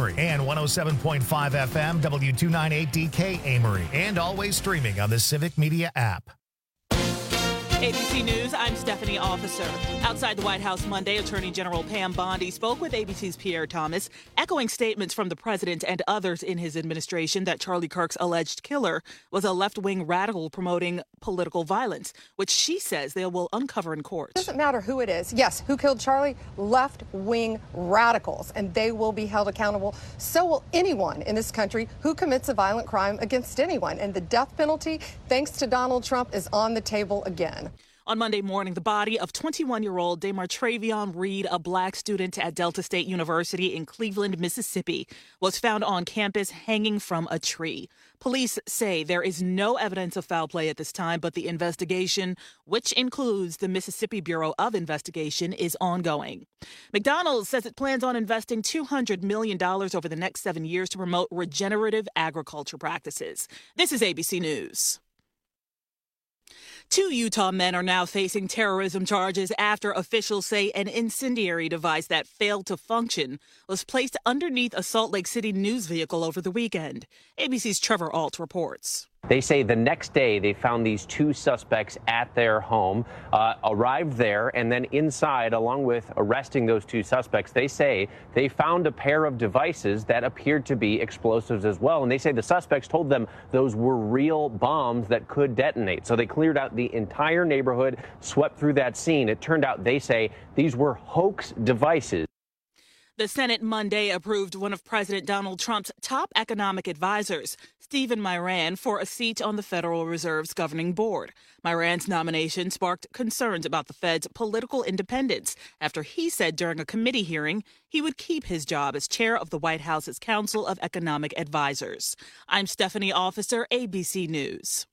Amory, and 107.5 FM W298DK Amory, and always streaming on the Civic Media app. ABC News, I'm Stephanie Officer. Outside the White House Monday, Attorney General Pam Bondi spoke with ABC's Pierre Thomas, echoing statements from the president and others in his administration that Charlie Kirk's alleged killer was a left-wing radical promoting political violence, which she says they will uncover in court. It doesn't matter who it is. Yes, who killed Charlie? Left-wing radicals, and they will be held accountable. So will anyone in this country who commits a violent crime against anyone. And the death penalty, thanks to Donald Trump, is on the table again. On Monday morning, the body of 21-year-old Demartravion Reed, a black student at Delta State University in Cleveland, Mississippi, was found on campus hanging from a tree. Police say there is no evidence of foul play at this time, but the investigation, which includes the Mississippi Bureau of Investigation, is ongoing. McDonald's says it plans on investing $200 million over the next 7 years to promote regenerative agriculture practices. This is ABC News. 2 Utah men are now facing terrorism charges after officials say an incendiary device that failed to function was placed underneath a Salt Lake City news vehicle over the weekend. ABC's Trevor Ault reports. They say the next day they found these 2 suspects at their home, arrived there, and then inside, along with arresting those 2 suspects, they say they found a pair of devices that appeared to be explosives as well. And they say the suspects told them those were real bombs that could detonate. So they cleared out the entire neighborhood, swept through that scene. It turned out, they say, these were hoax devices. The Senate Monday approved one of President Donald Trump's top economic advisors, Stephen Miran, for a seat on the Federal Reserve's governing board. Miran's nomination sparked concerns about the Fed's political independence after he said during a committee hearing he would keep his job as chair of the White House's Council of Economic Advisors. I'm Stephanie Officer, ABC News.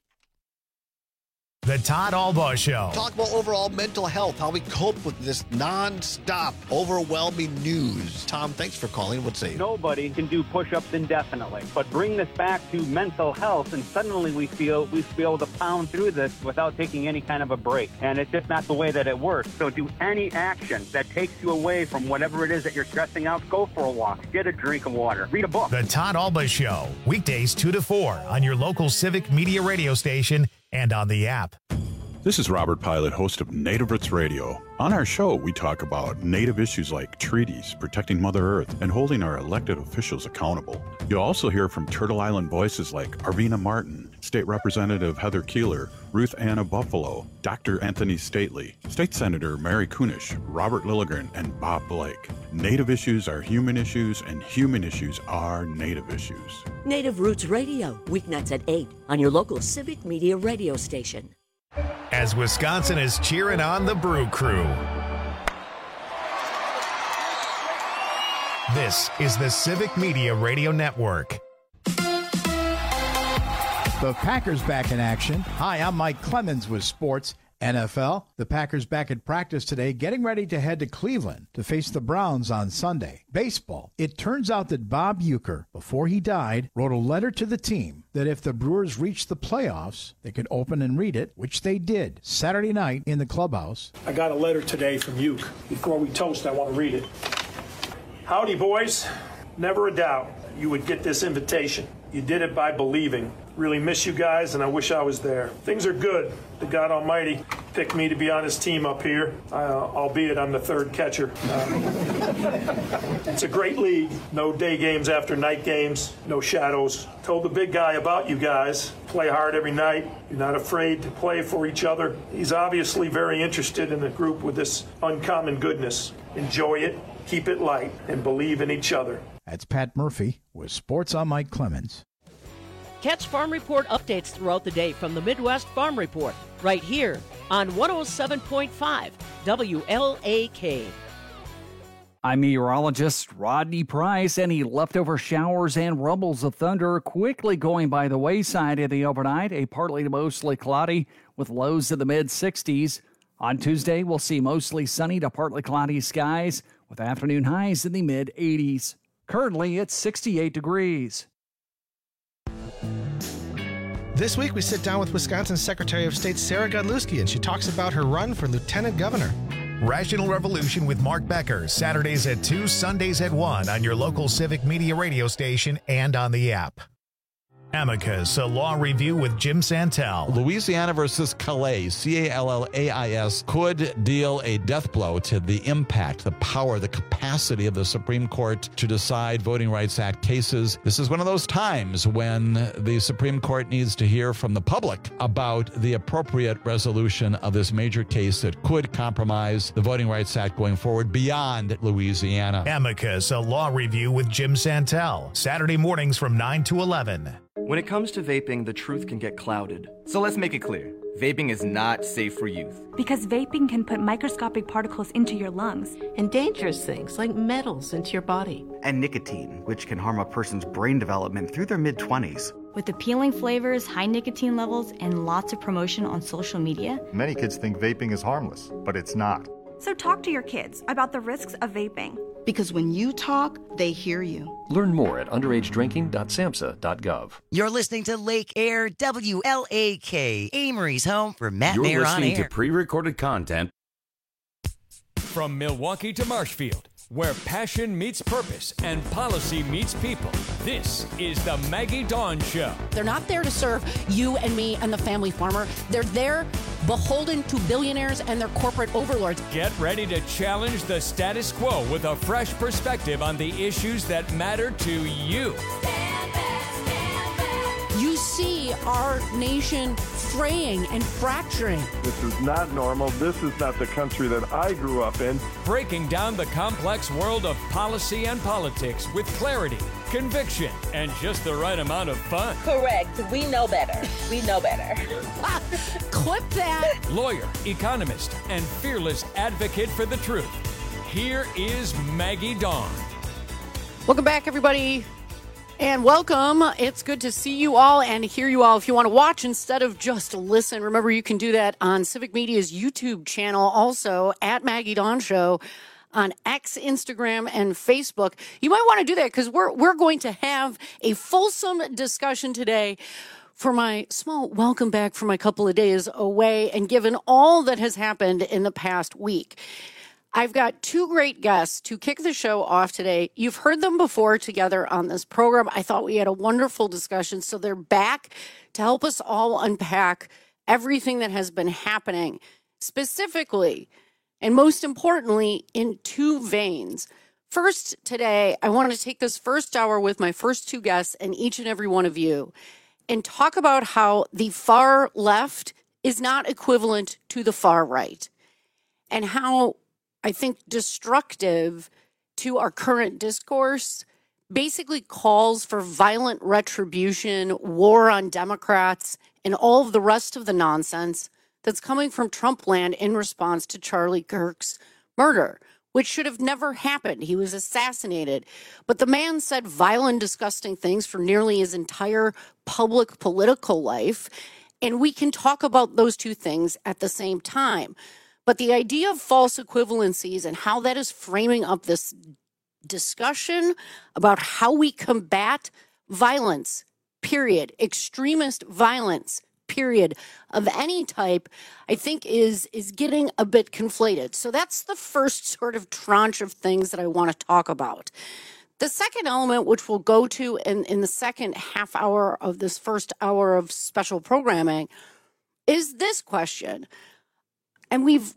The Todd Albaugh Show. Talk about overall mental health, how we cope with this non-stop, overwhelming news. Tom, thanks for calling. What's say? Nobody can do push-ups indefinitely, but bring this back to mental health, and suddenly we feel we be able to pound through this without taking any kind of a break. And it's just not the way that it works. So do any action that takes you away from whatever it is that you're stressing out. Go for a walk. Get a drink of water. Read a book. The Todd Albaugh Show. Weekdays 2 to 4 on your local Civic Media radio station and on the app. This is Robert Pilot, host of Native Roots Radio. On our show, we talk about Native issues like treaties, protecting Mother Earth, and holding our elected officials accountable. You'll also hear from Turtle Island voices like Arvina Martin, State Representative Heather Keeler, Ruth Anna Buffalo, Dr. Anthony Stately, State Senator Mary Kunish, Robert Lilligren, and Bob Blake. Native issues are human issues, and human issues are Native issues. Native Roots Radio, weeknights at 8 on your local Civic Media radio station. As Wisconsin is cheering on the Brew Crew. This is the Civic Media Radio Network. The Packers back in action. Hi, I'm Mike Clemens with Sports NFL. The Packers back at practice today, getting ready to head to Cleveland to face the Browns on Sunday. Baseball. It turns out that Bob Uecker, before he died, wrote a letter to the team that if the Brewers reached the playoffs, they could open and read it, which they did Saturday night in the clubhouse. I got a letter today from Ueck. Before we toast, I want to read it. Howdy, boys. Never a doubt you would get this invitation. You did it by believing. Really miss you guys, and I wish I was there. Things are good. The God Almighty picked me to be on his team up here, albeit I'm the third catcher. It's a great league. No day games after night games, no shadows. Told the big guy about you guys. Play hard every night. You're not afraid to play for each other. He's obviously very interested in the group with this uncommon goodness. Enjoy it, keep it light, and believe in each other. That's Pat Murphy with Sports. I'm Mike Clemens. Catch Farm Report updates throughout the day from the Midwest Farm Report, right here on 107.5 WLAK. I'm meteorologist Rodney Price. Any leftover showers and rumbles of thunder quickly going by the wayside in the overnight. A partly to mostly cloudy with lows in the mid-60s. On Tuesday, we'll see mostly sunny to partly cloudy skies with afternoon highs in the mid-80s. Currently, it's 68 degrees. This week, we sit down with Wisconsin Secretary of State Sarah Godlewski, and she talks about her run for lieutenant governor. Rational Revolution with Mark Becker, Saturdays at 2, Sundays at 1 on your local Civic Media radio station and on the app. Amicus, a law review with Jim Santel. Louisiana versus Calais, Callais, could deal a death blow to the impact, the power, the capacity of the Supreme Court to decide Voting Rights Act cases. This is one of those times when the Supreme Court needs to hear from the public about the appropriate resolution of this major case that could compromise the Voting Rights Act going forward beyond Louisiana. Amicus, a law review with Jim Santel, Saturday mornings from 9 to 11. When it comes to vaping, the truth can get clouded. So let's make it clear. Vaping is not safe for youth. Because vaping can put microscopic particles into your lungs. And dangerous things like metals into your body. And nicotine, which can harm a person's brain development through their mid-20s. With appealing flavors, high nicotine levels, and lots of promotion on social media. Many kids think vaping is harmless, but it's not. So talk to your kids about the risks of vaping. Because when you talk, they hear you. Learn more at underagedrinking.samhsa.gov. You're listening to Lake Air WLAK, Amory's home for Matt You're Mayer on air. listening to pre-recorded content. From Milwaukee to Marshfield, where passion meets purpose and policy meets people, this is the Maggie Dawn Show. They're not there to serve you and me and the family farmer. They're there beholden to billionaires and their corporate overlords. Get ready to challenge the status quo with a fresh perspective on the issues that matter to you. You see our nation fraying and fracturing. This is not normal. This is not the country that I grew up in. Breaking down the complex world of policy and politics with clarity, conviction, and just the right amount of fun. Correct. We know better. We know better. Clip that. Lawyer, economist, and fearless advocate for the truth. Here is Maggie Dawn. Welcome back, everybody. And welcome. It's good to see you all and hear you all. If you want to watch instead of just listen, remember you can do that on Civic Media's YouTube channel, also at Maggie Dawn Show on X, Instagram, and Facebook. You might want to do that because we're going to have a fulsome discussion today for my small welcome back from my couple of days away and given all that has happened in the past week. I've got two great guests to kick the show off today. You've heard them before together on this program. I thought we had a wonderful discussion. So they're back to help us all unpack everything that has been happening, specifically and most importantly in two veins. First, today, I wanted to take this first hour with my first two guests and each and every one of you and talk about how the far left is not equivalent to the far right and how I think destructive to our current discourse basically calls for violent retribution, war on Democrats, and all of the rest of the nonsense that's coming from Trump land in response to Charlie Kirk's murder, which should have never happened. He was assassinated. But the man said violent, disgusting things for nearly his entire public political life. And we can talk about those two things at the same time. But the idea of false equivalencies and how that is framing up this discussion about how we combat violence, period, extremist violence, period, of any type, I think is getting a bit conflated. So that's the first sort of tranche of things that I want to talk about. The second element, which we'll go to in the second half hour of this first hour of special programming, is this question. And we've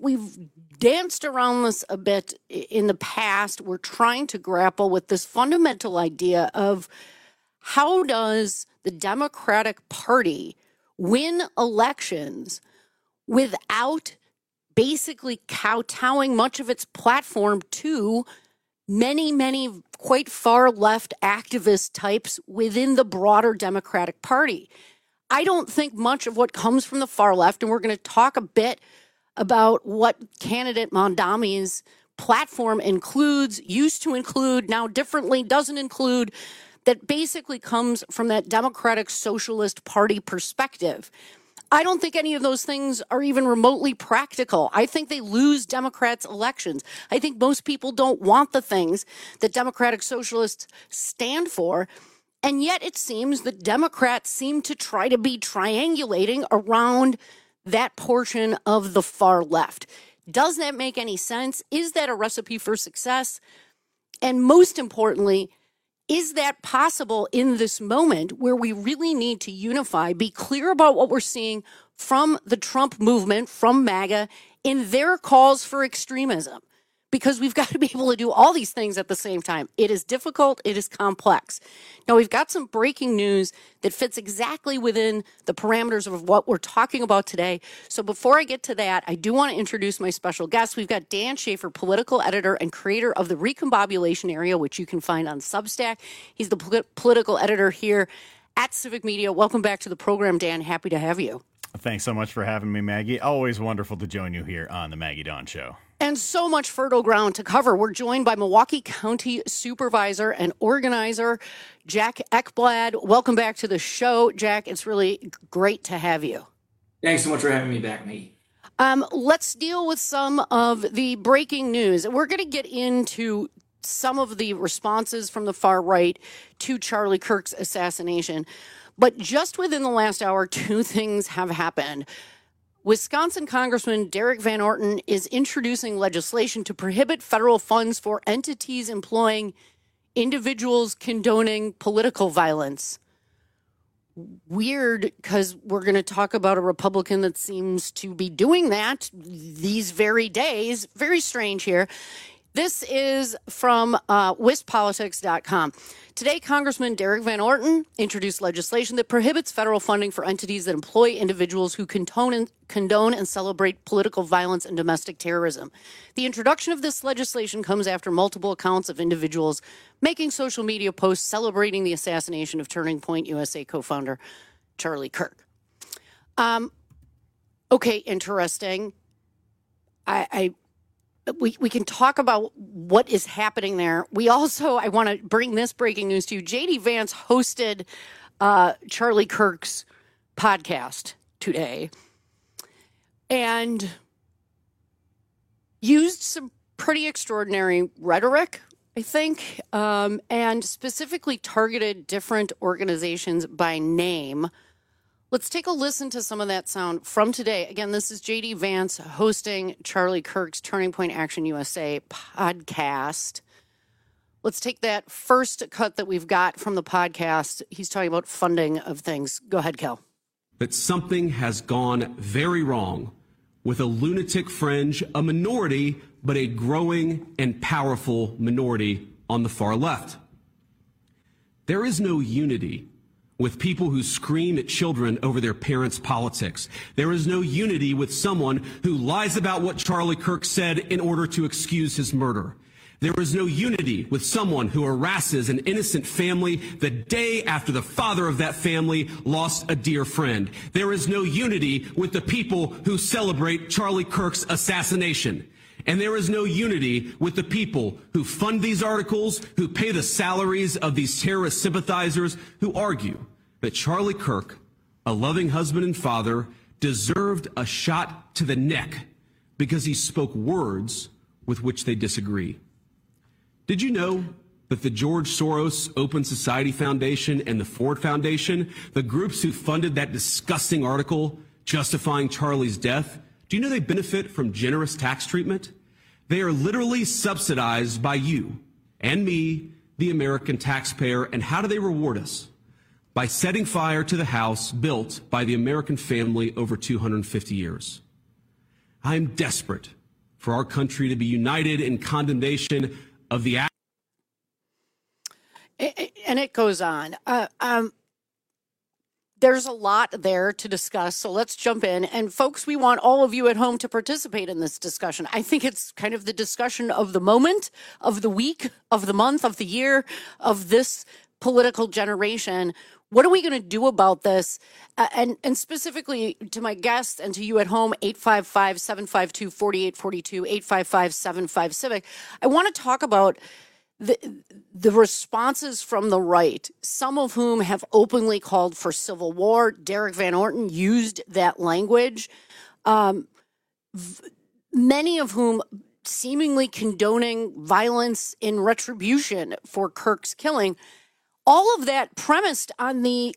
danced around this a bit in the past. We're trying to grapple with this fundamental idea of how does the Democratic Party win elections without basically kowtowing much of its platform to many quite far left activist types within the broader Democratic Party. I don't think much of what comes from the far left, and we're going to talk a bit about what candidate Mondami's platform includes, used to include, now differently doesn't include, that basically comes from that Democratic Socialist Party perspective. I don't think any of those things are even remotely practical. I think they lose Democrats' elections. I think most people don't want the things that Democratic Socialists stand for. And yet it seems that Democrats seem to try to be triangulating around that portion of the far left. Does that make any sense? Is that a recipe for success? And most importantly, is that possible in this moment where we really need to unify, be clear about what we're seeing from the Trump movement, from MAGA, in their calls for extremism? Because we've got to be able to do all these things at the same time. It is difficult. It is complex. Now, we've got some breaking news that fits exactly within the parameters of what we're talking about today. So before I get to that, I do want to introduce my special guest. We've got Dan Schaefer, political editor and creator of the Recombobulation Area, which you can find on Substack. He's the political editor here at Civic Media. Welcome back to the program, Dan. Happy to have you. Thanks so much for having me, Maggie. Always wonderful to join you here on the Maggie Dawn Show. And so much fertile ground to cover. We're joined by Milwaukee County Supervisor and Organizer Jack Ekblad. Welcome back to the show, Jack. It's really great to have you. Thanks so much for having me back, Maggie. Let's deal with some of the breaking news. We're going to get into some of the responses from the far right to Charlie Kirk's assassination. But just within the last hour, two things have happened. Wisconsin Congressman Derek Van Orton is introducing legislation to prohibit federal funds for entities employing individuals condoning political violence. Weird, because we're going to talk about a Republican that seems to be doing that these very days. Very strange here. This is from WisPolitics.com. Today, Congressman Derek Van Orton introduced legislation that prohibits federal funding for entities that employ individuals who condone and celebrate political violence and domestic terrorism. The introduction of this legislation comes after multiple accounts of individuals making social media posts celebrating the assassination of Turning Point USA co-founder Charlie Kirk. Okay, interesting. We can talk about what is happening there. We also, I want to bring this breaking news to you. J.D. Vance hosted Charlie Kirk's podcast today and used some pretty extraordinary rhetoric, I think, and specifically targeted different organizations by name. Let's take a listen to some of that sound from today. Again, this is J.D. Vance hosting Charlie Kirk's Turning Point Action USA podcast. Let's take that first cut that we've got from the podcast. He's talking about funding of things. Go ahead, Kel. That something has gone very wrong with a lunatic fringe, a minority, but a growing and powerful minority on the far left. There is no unity with people who scream at children over their parents' politics. There is no unity with someone who lies about what Charlie Kirk said in order to excuse his murder. There is no unity with someone who harasses an innocent family the day after the father of that family lost a dear friend. There is no unity with the people who celebrate Charlie Kirk's assassination. And there is no unity with the people who fund these articles, who pay the salaries of these terrorist sympathizers, who argue that Charlie Kirk, a loving husband and father, deserved a shot to the neck because he spoke words with which they disagree. Did you know that the George Soros Open Society Foundation and the Ford Foundation, the groups who funded that disgusting article justifying Charlie's death, do you know they benefit from generous tax treatment? They are literally subsidized by you and me, the American taxpayer. And how do they reward us? By setting fire to the house built by the American family over 250 years. I'm desperate for our country to be united in condemnation of the act. And it goes on. There's a lot there to discuss, so let's jump in. And folks, we want all of you at home to participate in this discussion. I think it's kind of the discussion of the moment, of the week, of the month, of the year, of this political generation. What are we going to do about this? And specifically to my guests and to you at home, 855-752-4842, 855-75-CIVIC. I want to talk about the responses from the right, some of whom have openly called for civil war. Derek Van Orton used that language. Many of whom seemingly condoning violence in retribution for Kirk's killing. All of that premised on the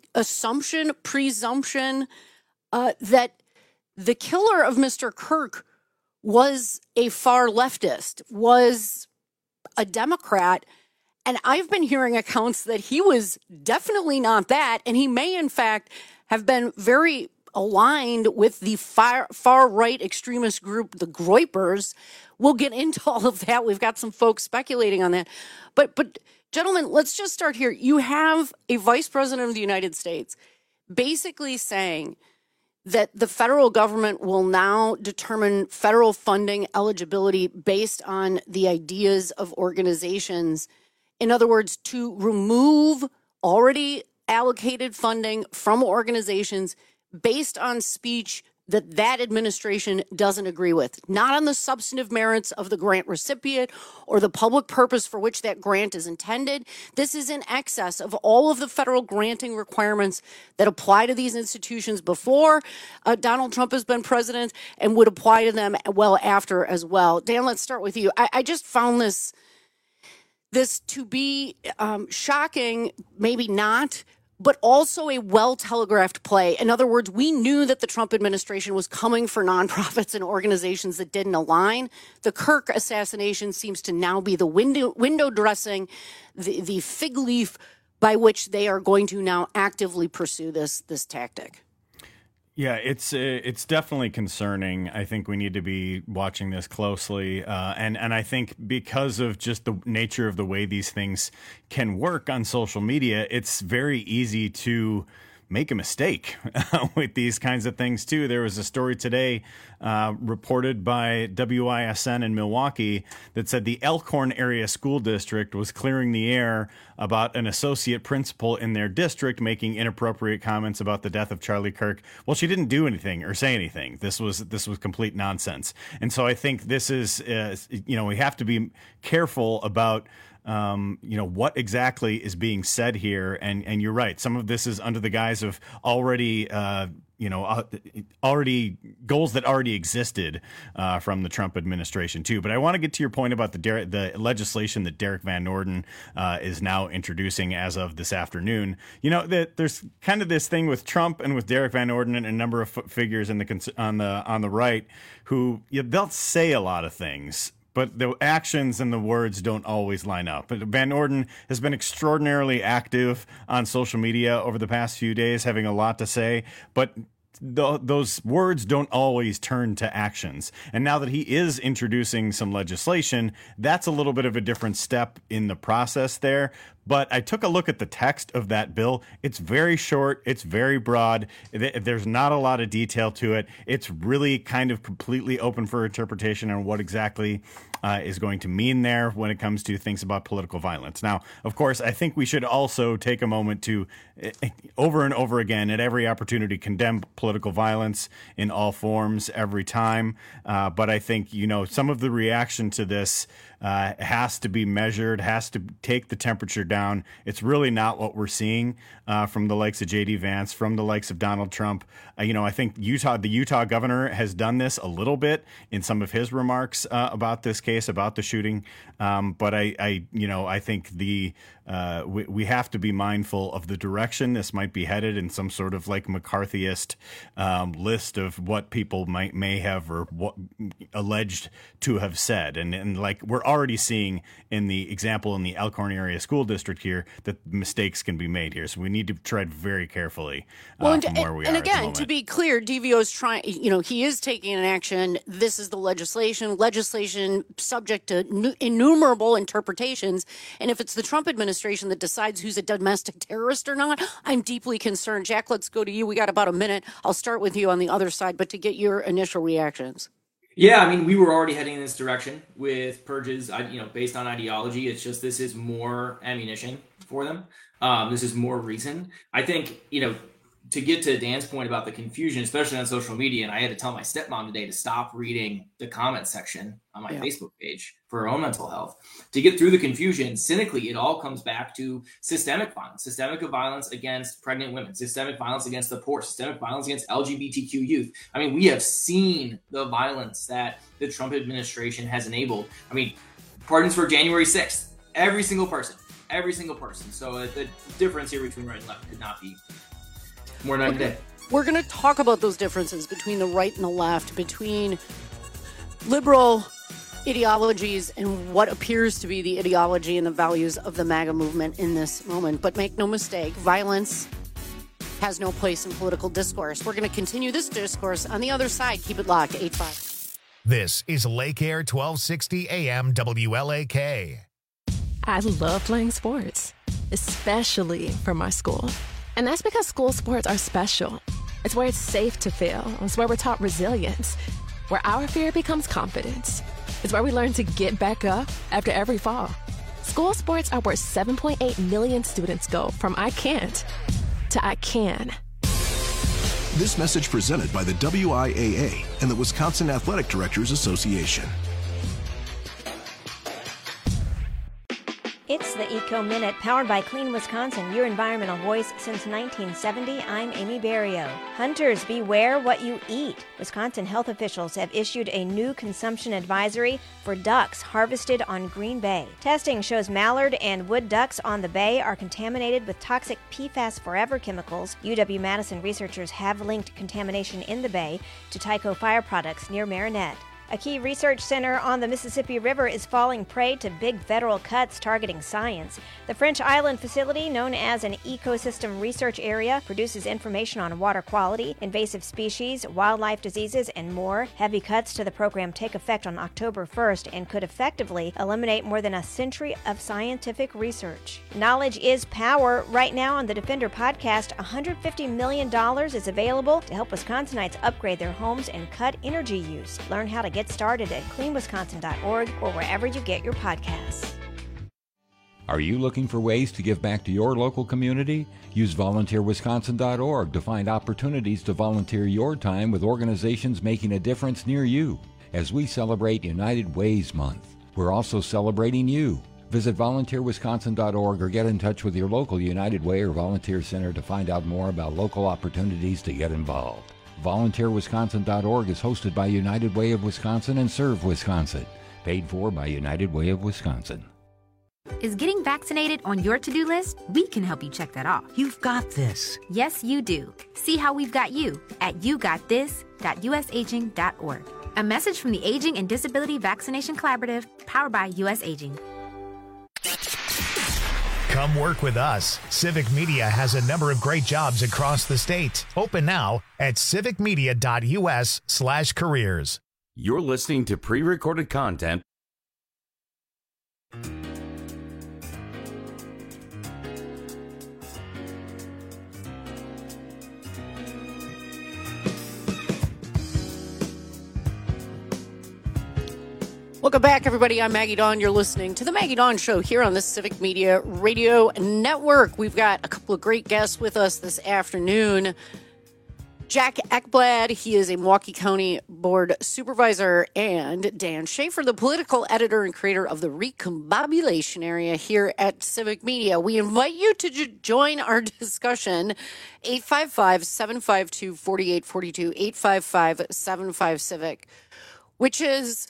presumption that the killer of Mr. Kirk was a far leftist, was a Democrat. And I've been hearing accounts that he was definitely not that. And he may, in fact, have been very aligned with the far-right extremist group, the Groypers. We'll get into all of that. We've got some folks speculating on that. But gentlemen, let's just start here. You have a vice president of the United States basically saying that the federal government will now determine federal funding eligibility based on the ideas of organizations. In other words, to remove already allocated funding from organizations based on speech that administration doesn't agree with, not on the substantive merits of the grant recipient or the public purpose for which that grant is intended. This is in excess of all of the federal granting requirements that apply to these institutions before Donald Trump has been president and would apply to them well after as well. Dan, let's start with you. I just found this to be shocking, maybe not, but also a well-telegraphed play. In other words, we knew that the Trump administration was coming for nonprofits and organizations that didn't align. The Kirk assassination seems to now be the window dressing, the fig leaf by which they are going to now actively pursue this tactic. Yeah, it's definitely concerning. I think we need to be watching this closely. And I think because of just the nature of the way these things can work on social media, it's very easy to make a mistake with these kinds of things, too. There was a story today reported by WISN in Milwaukee that said the Elkhorn Area School District was clearing the air about an associate principal in their district making inappropriate comments about the death of Charlie Kirk. Well, she didn't do anything or say anything. This was complete nonsense. And so I think this is, we have to be careful about what exactly is being said here. And you're right. Some of this is under the guise of already goals that already existed from the Trump administration, too. But I want to get to your point about the legislation that Derek Van Orden is now introducing as of this afternoon. There's kind of this thing with Trump and with Derek Van Orden and a number of figures on the right who they'll say a lot of things, but the actions and the words don't always line up. But Van Orden has been extraordinarily active on social media over the past few days, having a lot to say, but those words don't always turn to actions. And now that he is introducing some legislation, that's a little bit of a different step in the process there. But I took a look at the text of that bill. It's very short. It's very broad. There's not a lot of detail to it. It's really kind of completely open for interpretation on what exactly is going to mean there when it comes to things about political violence. Now, of course, I think we should also take a moment to over and over again at every opportunity condemn political violence in all forms every time. But I think, some of the reaction to this has to be measured, has to take the temperature down. It's really not what we're seeing from the likes of J.D. Vance, from the likes of Donald Trump. I think the Utah governor has done this a little bit in some of his remarks about this case, about the shooting. But I think we have to be mindful of the direction this might be headed in some sort of like McCarthyist list of what people may have or what alleged to have said. And like we're already seeing in the example in the Elkhorn Area School District here that mistakes can be made here. So we need to tread very carefully from where we are. And again, to be clear, DVO is trying, he is taking an action. This is the legislation subject to innumerable interpretations. And if it's the Trump administration that decides who's a domestic terrorist or not, I'm deeply concerned. Jack, let's go to you. We got about a minute. I'll start with you on the other side, but to get your initial reactions. Yeah, we were already heading in this direction with purges, based on ideology. It's just this is more ammunition for them. This is more reason. I think, to get to Dan's point about the confusion, especially on social media, and I had to tell my stepmom today to stop reading the comment section on my Facebook page for her own mental health. To get through the confusion, cynically, it all comes back to systemic violence against pregnant women, systemic violence against the poor, systemic violence against LGBTQ youth. We have seen the violence that the Trump administration has enabled. Pardons for January 6th, every single person. So the difference here between right and left could not be more night and day. We're going to talk about those differences between the right and the left, between liberal ideologies and what appears to be the ideology and the values of the MAGA movement in this moment. But make no mistake, violence has no place in political discourse. We're going to continue this discourse on the other side. Keep it locked, 8-5. This is Lake Air 1260 AM WLAK. I love playing sports, especially for my school. And that's because school sports are special. It's where it's safe to fail. It's where we're taught resilience, where our fear becomes confidence. It's where we learn to get back up after every fall. School sports are where 7.8 million students go from I can't to I can. This message presented by the WIAA and the Wisconsin Athletic Directors Association. It's the Eco Minute, powered by Clean Wisconsin, your environmental voice since 1970. I'm Amy Barrio. Hunters, beware what you eat. Wisconsin health officials have issued a new consumption advisory for ducks harvested on Green Bay. Testing shows mallard and wood ducks on the bay are contaminated with toxic PFAS Forever chemicals. UW-Madison researchers have linked contamination in the bay to Tyco Fire products near Marinette. A key research center on the Mississippi River is falling prey to big federal cuts targeting science. The French Island facility, known as an ecosystem research area, produces information on water quality, invasive species, wildlife diseases, and more. Heavy cuts to the program take effect on October 1st and could effectively eliminate more than a century of scientific research. Knowledge is power. Right now on the Defender podcast, $150 million is available to help Wisconsinites upgrade their homes and cut energy use. Learn how to get started at cleanwisconsin.org or wherever you get your podcasts. Are you looking for ways to give back to your local community? Use volunteerwisconsin.org to find opportunities to volunteer your time with organizations making a difference near you. As we celebrate United Ways Month, we're also celebrating you. Visit volunteerwisconsin.org or get in touch with your local United Way or volunteer center to find out more about local opportunities to get involved. VolunteerWisconsin.org is hosted by United Way of Wisconsin and Serve Wisconsin. Paid for by United Way of Wisconsin. Is getting vaccinated on your to-do list? We can help you check that off. You've got this. Yes, you do. See how we've got you at yougotthis.usaging.org. A message from the Aging and Disability Vaccination Collaborative, powered by US Aging. Come work with us. Civic Media has a number of great jobs across the state. Open now at civicmedia.us/careers. You're listening to pre-recorded content. Welcome back, everybody. I'm Maggie Dawn. You're listening to The Maggie Dawn Show here on the Civic Media Radio Network. We've got a couple of great guests with us this afternoon. Jack Ekblad, he is a Milwaukee County Board Supervisor, and Dan Schaefer, the political editor and creator of the Recombobulation Area here at Civic Media. We invite you to join our discussion, 855-752-4842, 855-75-CIVIC, which is,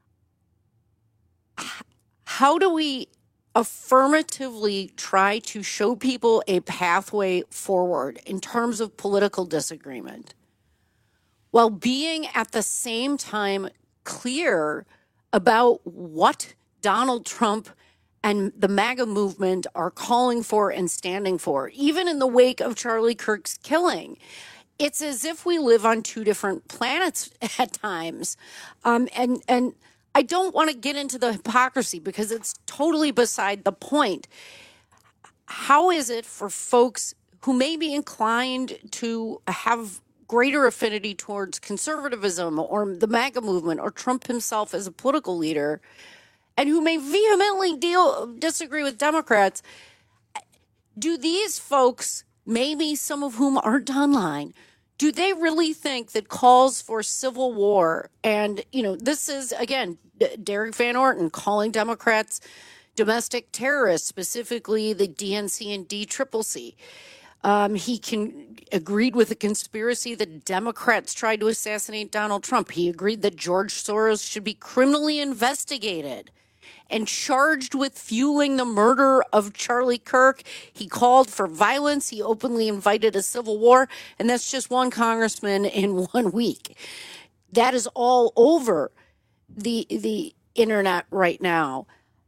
how do we affirmatively try to show people a pathway forward in terms of political disagreement while being at the same time clear about what Donald Trump and the MAGA movement are calling for and standing for, even in the wake of Charlie Kirk's killing? It's as if we live on two different planets at times. And I don't want to get into the hypocrisy because it's totally beside the point. How is it for folks who may be inclined to have greater affinity towards conservatism or the MAGA movement or Trump himself as a political leader, and who may vehemently disagree with Democrats, do these folks, maybe some of whom aren't online, do they really think that calls for civil war, and, this is, again, Derek Van Orton calling Democrats domestic terrorists, specifically the DNC and DCCC. He agreed with the conspiracy that Democrats tried to assassinate Donald Trump. He agreed that George Soros should be criminally investigated and charged with fueling the murder of Charlie Kirk. He called for violence. He openly invited a civil war. And that's just one congressman in 1 week. That is all over. the internet right now.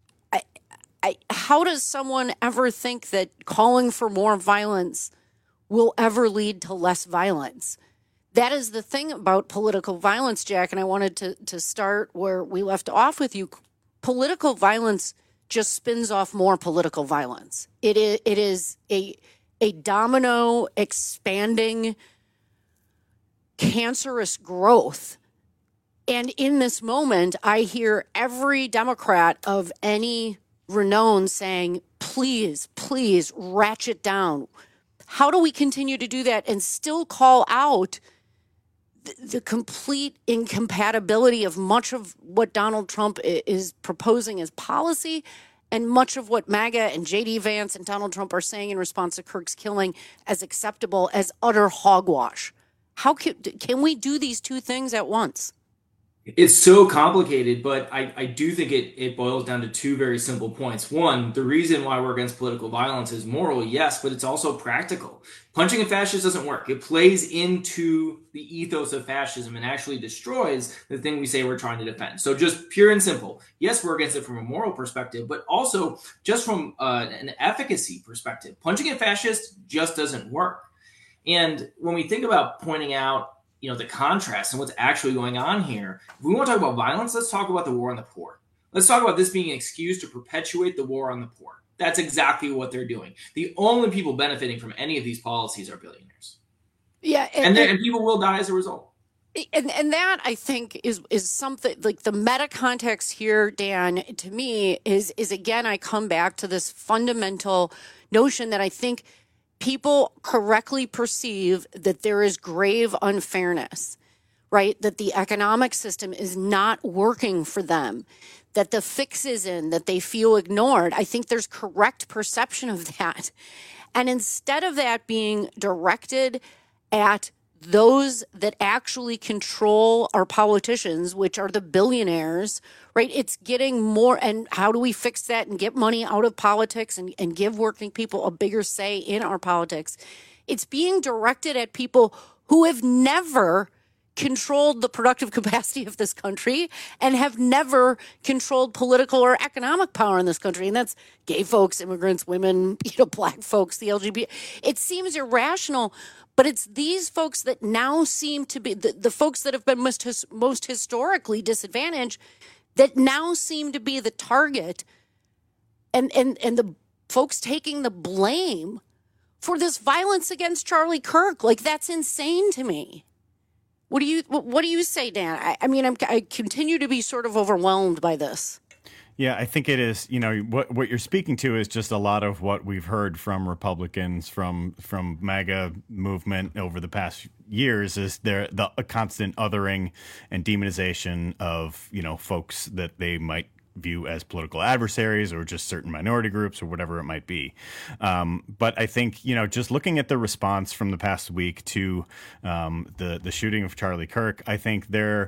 How does someone ever think that calling for more violence will ever lead to less violence? That is the thing about political violence, Jack, and I wanted to start where we left off with you. Political violence just spins off more political violence. It is a domino expanding cancerous growth. And in this moment, I hear every Democrat of any renown saying, please, please ratchet down. How do we continue to do that and still call out the complete incompatibility of much of what Donald Trump is proposing as policy and much of what MAGA and J.D. Vance and Donald Trump are saying in response to Kirk's killing as acceptable as utter hogwash? How can we do these two things at once? It's so complicated, but I do think it boils down to two very simple points. One, the reason why we're against political violence is moral, yes, but it's also practical. Punching a fascist doesn't work. It plays into the ethos of fascism and actually destroys the thing we say we're trying to defend. So just pure and simple. Yes, we're against it from a moral perspective, but also just from an efficacy perspective. Punching a fascist just doesn't work. And when we think about pointing out the contrast and what's actually going on here. If we want to talk about violence, let's talk about the war on the poor. Let's talk about this being an excuse to perpetuate the war on the poor. That's exactly what they're doing. The only people benefiting from any of these policies are billionaires. Yeah. And people will die as a result. And that, I think, is something like the meta context here, Dan, to me is again, I come back to this fundamental notion that I think people correctly perceive that there is grave unfairness, right? That the economic system is not working for them, that the fix is in, that they feel ignored. I think there's correct perception of that. And instead of that being directed at those that actually control our politicians, which are the billionaires, right? It's getting more. And how do we fix that and get money out of politics and give working people a bigger say in our politics? It's being directed at people who have never controlled the productive capacity of this country and have never controlled political or economic power in this country. And that's gay folks, immigrants, women, black folks, the LGBT. It seems irrational. But it's these folks that now seem to be the folks that have been most historically disadvantaged that now seem to be the target and the folks taking the blame for this violence against Charlie Kirk. Like, that's insane to me. What do you say, Dan? I continue to be sort of overwhelmed by this. Yeah, I think it is. What you're speaking to is just a lot of what we've heard from Republicans, from MAGA movement over the past years, is the constant othering and demonization of folks that they might view as political adversaries or just certain minority groups or whatever it might be. But I think just looking at the response from the past week to the shooting of Charlie Kirk, I think there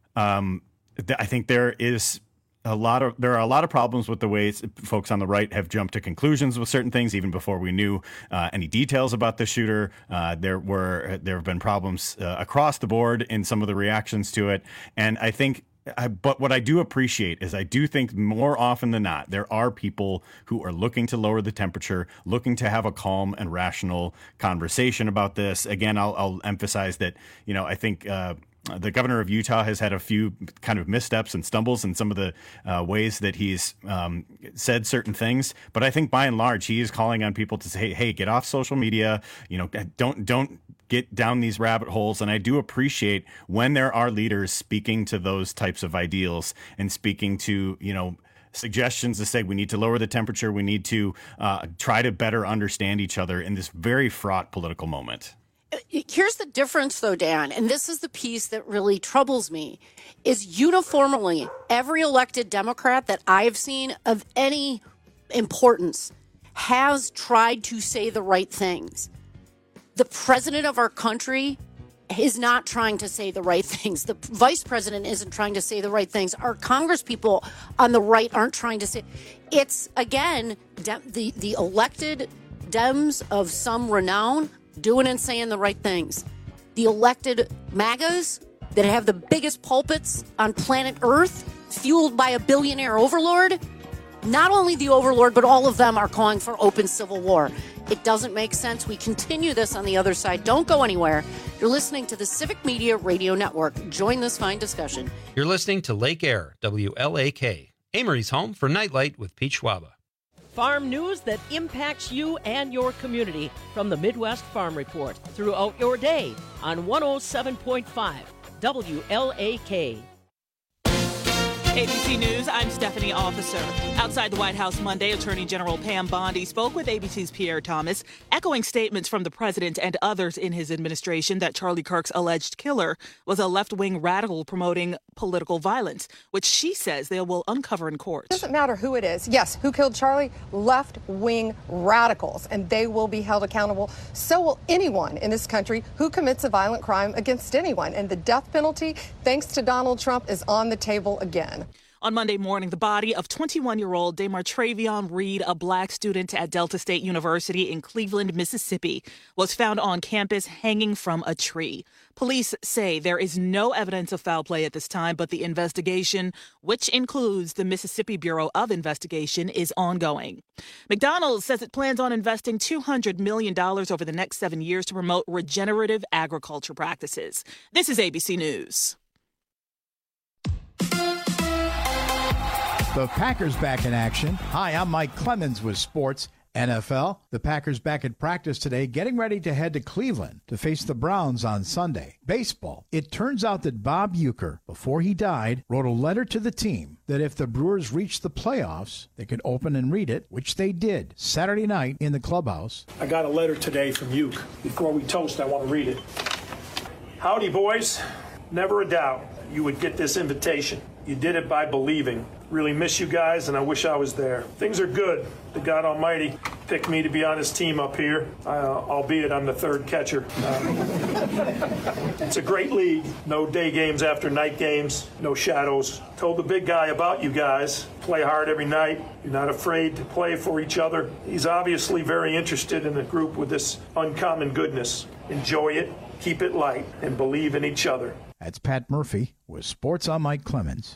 is. There are a lot of problems with the ways folks on the right have jumped to conclusions with certain things, even before we knew any details about the shooter. There have been problems across the board in some of the reactions to it, and I think. But what I do appreciate is I do think more often than not, there are people who are looking to lower the temperature, looking to have a calm and rational conversation about this. Again, I'll emphasize that, I think the governor of Utah has had a few kind of missteps and stumbles in some of the ways that he's said certain things. But I think by and large, he is calling on people to say, hey, get off social media. Don't get down these rabbit holes. And I do appreciate when there are leaders speaking to those types of ideals and speaking to, suggestions to say we need to lower the temperature. We need to try to better understand each other in this very fraught political moment. Here's the difference, though, Dan, and this is the piece that really troubles me, is uniformly every elected Democrat that I've seen of any importance has tried to say the right things. The president of our country is not trying to say the right things. The vice president isn't trying to say the right things. Our congresspeople on the right aren't trying to say. It's, again, the elected Dems of some renown doing and saying the right things. The elected MAGAs that have the biggest pulpits on planet Earth, fueled by a billionaire overlord. Not only the overlord, but all of them are calling for open civil war. It doesn't make sense. We continue this on the other side. Don't go anywhere. You're listening to the Civic Media Radio Network. Join this fine discussion. You're listening to Lake Air, WLAK, Amory's home for Nightlight with Pete Schwaba. Farm news that impacts you and your community from the Midwest Farm Report throughout your day on 107.5 WLAK. ABC News, I'm Stephanie Officer. Outside the White House Monday, Attorney General Pam Bondi spoke with ABC's Pierre Thomas, echoing statements from the president and others in his administration that Charlie Kirk's alleged killer was a left-wing radical promoting political violence, which she says they will uncover in court. It doesn't matter who it is. Yes, who killed Charlie? Left-wing radicals, and they will be held accountable. So will anyone in this country who commits a violent crime against anyone. And the death penalty, thanks to Donald Trump, is on the table again. On Monday morning, the body of 21-year-old Damar Travion Reed, a black student at Delta State University in Cleveland, Mississippi, was found on campus hanging from a tree. Police say there is no evidence of foul play at this time, but the investigation, which includes the Mississippi Bureau of Investigation, is ongoing. McDonald's says it plans on investing $200 million over the next 7 years to promote regenerative agriculture practices. This is ABC News. The Packers back in action. Hi, I'm Mike Clemens with Sports NFL. The Packers back at practice today, getting ready to head to Cleveland to face the Browns on Sunday. Baseball. It turns out that Bob Uecker, before he died, wrote a letter to the team that if the Brewers reached the playoffs, they could open and read it, which they did Saturday night in the clubhouse. I got a letter today from Ueck. Before we toast, I want to read it. Howdy, boys. Never a doubt you would get this invitation. You did it by believing. Really miss you guys, and I wish I was there. Things are good. The God Almighty picked me to be on his team up here, albeit I'm the third catcher. It's a great league. No day games after night games, no shadows. Told the big guy about you guys. Play hard every night. You're not afraid to play for each other. He's obviously very interested in a group with this uncommon goodness. Enjoy it, keep it light, and believe in each other. That's Pat Murphy with Sports on Mike Clemens.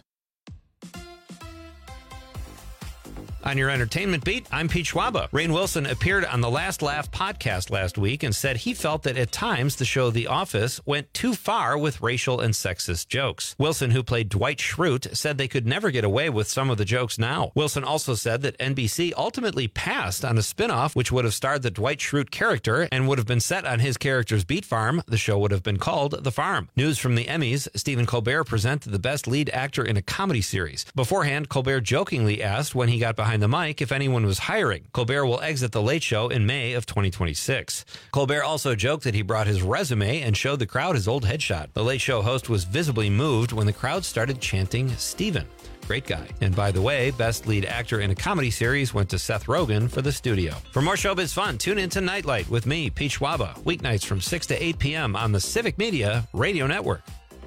On your entertainment beat, I'm Pete Schwaba. Rainn Wilson appeared on the Last Laugh podcast last week and said he felt that at times the show The Office went too far with racial and sexist jokes. Wilson, who played Dwight Schrute, said they could never get away with some of the jokes now. Wilson also said that NBC ultimately passed on a spinoff which would have starred the Dwight Schrute character and would have been set on his character's beat farm. The show would have been called The Farm. News from the Emmys, Stephen Colbert presented the Best Lead Actor in a Comedy Series. Beforehand, Colbert jokingly asked when he got behind the mic if anyone was hiring. Colbert will exit The Late Show in May of 2026. Colbert also joked that he brought his resume and showed the crowd his old headshot. The Late Show host was visibly moved when the crowd started chanting Steven. Great guy. And by the way, Best Lead Actor in a Comedy Series went to Seth Rogen for The Studio. For more showbiz fun, tune in to Nightlight with me, Pete Schwaba, weeknights from 6 to 8 p.m. on the Civic Media Radio Network.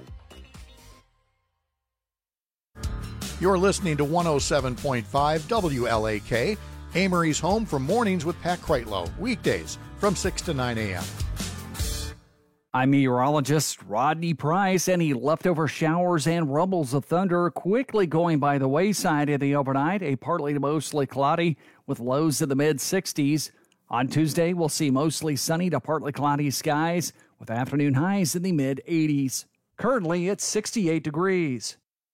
You're listening to 107.5 WLAK, Amory's home for mornings with Pat Kreitlow, weekdays from 6 to 9 a.m. I'm meteorologist Rodney Price. Any leftover showers and rumbles of thunder quickly going by the wayside in the overnight. A partly to mostly cloudy with lows in the mid-60s. On Tuesday, we'll see mostly sunny to partly cloudy skies with afternoon highs in the mid-80s. Currently, it's 68 degrees.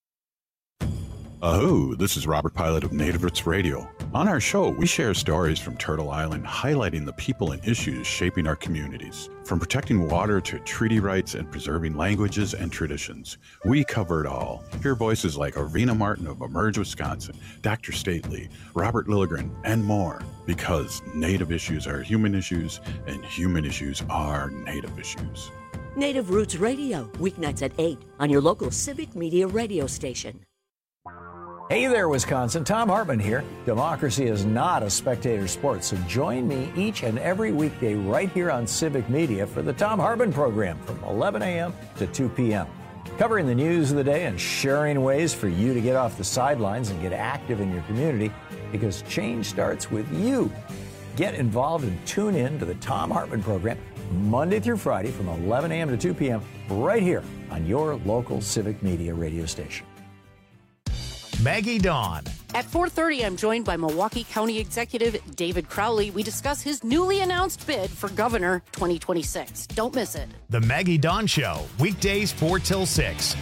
Oh, this is Robert Pilot of Native Roots Radio. On our show, we share stories from Turtle Island, highlighting the people and issues shaping our communities. From protecting water to treaty rights and preserving languages and traditions, we cover it all. Hear voices like Arvina Martin of Emerge, Wisconsin, Dr. Stately, Robert Lilligren, and more. Because Native issues are human issues, and human issues are Native issues. Native Roots Radio, weeknights at 8 on your local Civic Media radio station. Hey there, Wisconsin. Tom Hartman here. Democracy is not a spectator sport, so join me each and every weekday right here on Civic Media for the Tom Hartman program from 11 a.m. to 2 p.m. Covering the news of the day and sharing ways for you to get off the sidelines and get active in your community, because change starts with you. Get involved and tune in to the Tom Hartman program Monday through Friday from 11 a.m. to 2 p.m. right here on your local Civic Media radio station. Maggie Dawn. At 4:30, I'm joined by Milwaukee County Executive David Crowley. We discuss his newly announced bid for Governor 2026. Don't miss it. The Maggie Dawn Show, weekdays 4 till 6.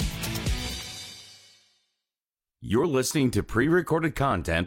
You're listening to pre-recorded content.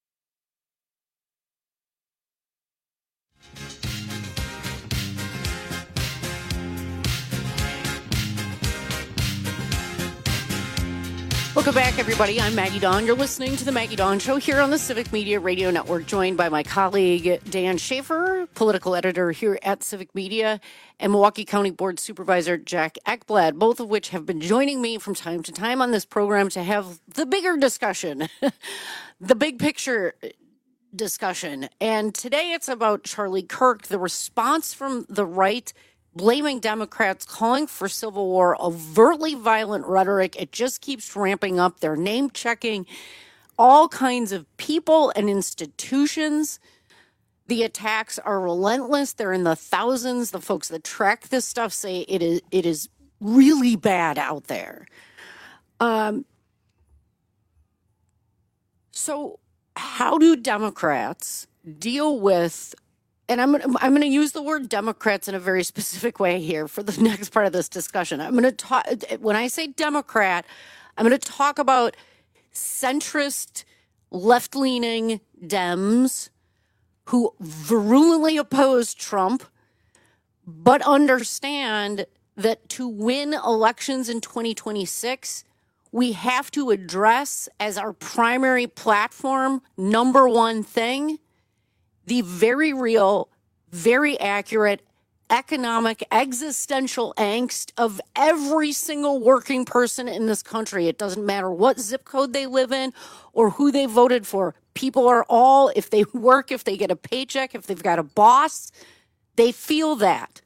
Welcome back, everybody. I'm Maggie Dawn. You're listening to the Maggie Dawn Show here on the Civic Media Radio Network, joined by my colleague Dan Schaefer, political editor here at Civic Media, and Milwaukee County Board Supervisor Jack Ekblad, both of which have been joining me from time to time on this program to have the bigger discussion, the big picture discussion. And today it's about Charlie Kirk, the response from the right blaming Democrats, calling for civil war, overtly violent rhetoric. It just keeps ramping up. They're name-checking all kinds of people and institutions. The attacks are relentless. They're in the thousands. The folks that track this stuff say it is really bad out there. So how do Democrats deal with, and I'm going to use the word Democrats in a very specific way here for the next part of this discussion. I'm going to talk, when I say Democrat, I'm going to talk about centrist, left-leaning Dems who virulently oppose Trump, but understand that to win elections in 2026, we have to address as our primary platform, number one thing, the very real, very accurate economic existential angst of every single working person in this country. It doesn't matter what zip code they live in or who they voted for. People are all, if they work, if they get a paycheck, if they've got a boss, they feel that.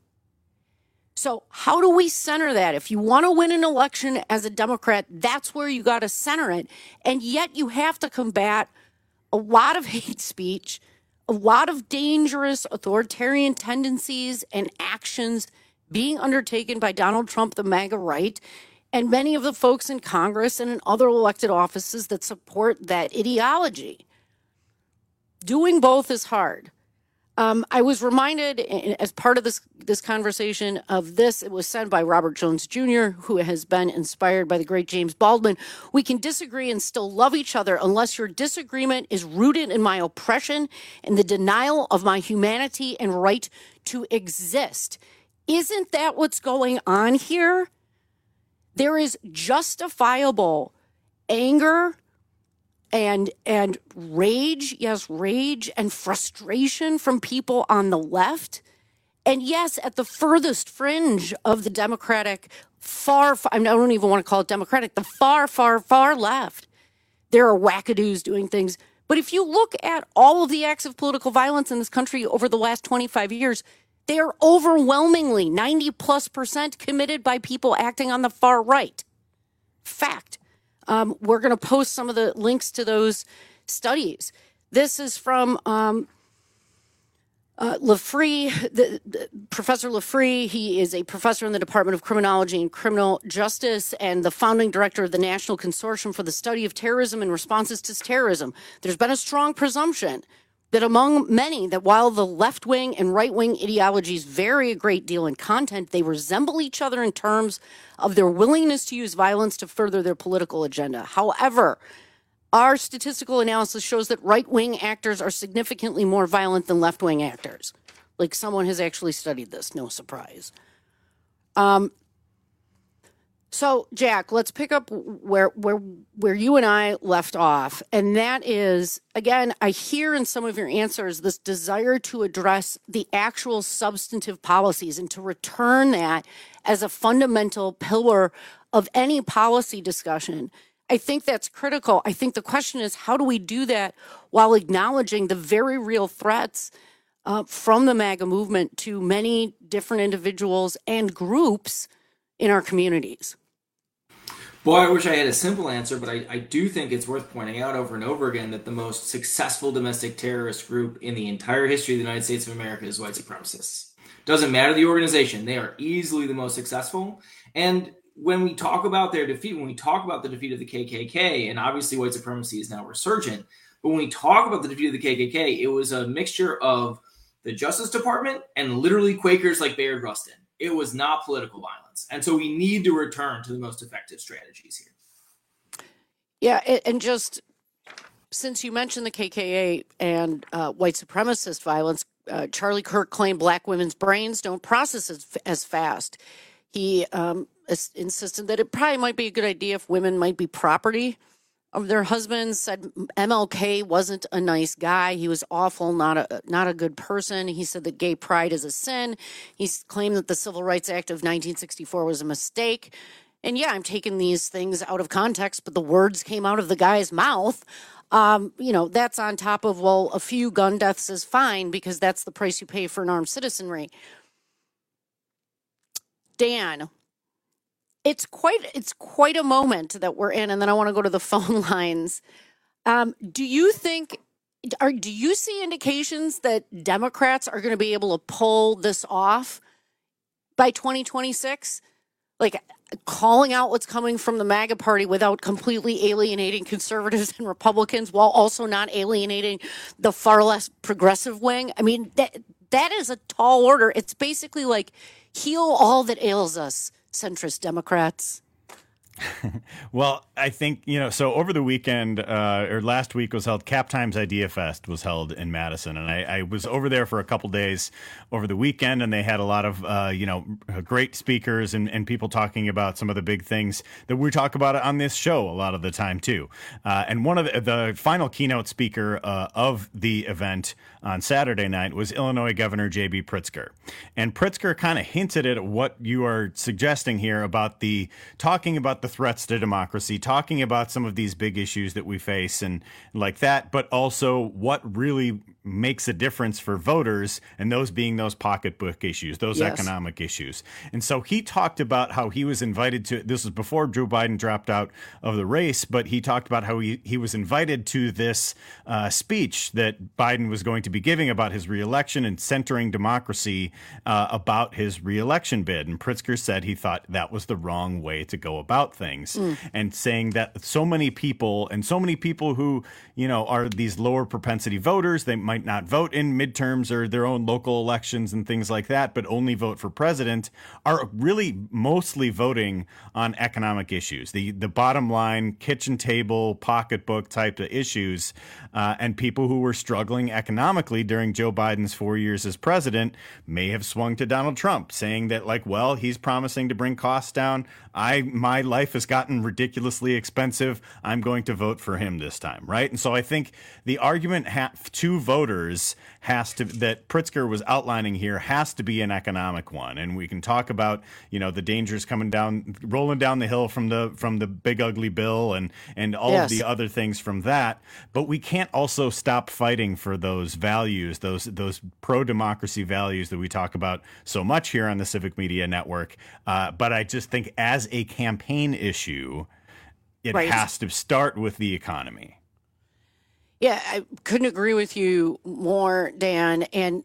So how do we center that? If you want to win an election as a Democrat, that's where you got to center it. And yet you have to combat a lot of hate speech, a lot of dangerous authoritarian tendencies and actions being undertaken by Donald Trump, the MAGA right, and many of the folks in Congress and in other elected offices that support that ideology. Doing both is hard. I was reminded as part of this conversation of this. It was said by Robert Jones Jr., who has been inspired by the great James Baldwin. We can disagree and still love each other unless your disagreement is rooted in my oppression and the denial of my humanity and right to exist. Isn't that what's going on here? There is justifiable anger and rage, yes, rage and frustration from people on the left. And yes, at the furthest fringe of the Democratic I don't even want to call it Democratic, the far left, there are wackadoos doing things. But if you look at all of the acts of political violence in this country over the last 25 years, they are overwhelmingly 90+% committed by people acting on the far right. Fact. We're going to post some of the links to those studies. This is from Lafree, Professor Lafree. He is a professor in the Department of Criminology and Criminal Justice and the founding director of the National Consortium for the Study of Terrorism and Responses to Terrorism. There's been a strong presumption that among many, that while the left-wing and right-wing ideologies vary a great deal in content, they resemble each other in terms of their willingness to use violence to further their political agenda. However, our statistical analysis shows that right-wing actors are significantly more violent than left-wing actors. Like someone has actually studied this, no surprise. So, Jack, let's pick up where you and I left off. And that is, again, I hear in some of your answers this desire to address the actual substantive policies and to return that as a fundamental pillar of any policy discussion. I think that's critical. I think the question is, how do we do that while acknowledging the very real threats from the MAGA movement to many different individuals and groups in our communities? Boy, I wish I had a simple answer, but I do think it's worth pointing out over and over again that the most successful domestic terrorist group in the entire history of the United States of America is white supremacists. Doesn't matter the organization, they are easily the most successful. And when we talk about their defeat, when we talk about the defeat of the KKK, and obviously white supremacy is now resurgent, but when we talk about the defeat of the KKK, it was a mixture of the Justice Department and literally Quakers like Bayard Rustin. It was not political violence. And so we need to return to the most effective strategies here. Yeah, and just since you mentioned the KKK and white supremacist violence, Charlie Kirk claimed black women's brains don't process as fast. He insisted that it probably might be a good idea if women might be property of their husbands, said MLK wasn't a nice guy. He was awful, not a good person. He said that gay pride is a sin. He claimed that the Civil Rights Act of 1964 was a mistake. And yeah, I'm taking these things out of context, but the words came out of the guy's mouth. That's on top of, well, a few gun deaths is fine because that's the price you pay for an armed citizenry. Dan, it's quite a moment that we're in, and then I want to go to the phone lines. Do you see indications that Democrats are going to be able to pull this off by 2026? Like calling out what's coming from the MAGA party without completely alienating conservatives and Republicans while also not alienating the far less progressive wing? I mean, that is a tall order. It's basically like heal all that ails us, centrist Democrats. Well, I think, so over the weekend or last week was held, Cap Times Idea Fest was held in Madison. And I was over there for a couple days over the weekend, and they had a lot of, great speakers and people talking about some of the big things that we talk about on this show a lot of the time, too. And one of the final keynote speaker of the event on Saturday night was Illinois Governor J.B. Pritzker. And Pritzker kind of hinted at what you are suggesting here about talking about the threats to democracy, talking about some of these big issues that we face and like that, but also what really makes a difference for voters, and those being those pocketbook issues, those economic issues. And so he talked about how he was invited to, this was before Joe Biden dropped out of the race, but he talked about how he was invited to this speech that Biden was going to be giving about his reelection and centering democracy about his reelection bid. And Pritzker said he thought that was the wrong way to go about things, and saying that so many people who, are these lower propensity voters, they might not vote in midterms or their own local elections and things like that, but only vote for president, are really mostly voting on economic issues, the bottom line, kitchen table, pocketbook type of issues, and people who were struggling economically during Joe Biden's 4 years as president may have swung to Donald Trump, saying that, he's promising to bring costs down. My life has gotten ridiculously expensive. I'm going to vote for him this time, right? And so I think the argument to voters that Pritzker was outlining here has to be an economic one. And we can talk about, the dangers rolling down the hill from the big ugly bill and all of the other things from that. But we can't also stop fighting for those values, those pro-democracy values that we talk about so much here on the Civic Media Network. But I just think as a campaign issue, it has to start with the economy. Yeah, I couldn't agree with you more, Dan. And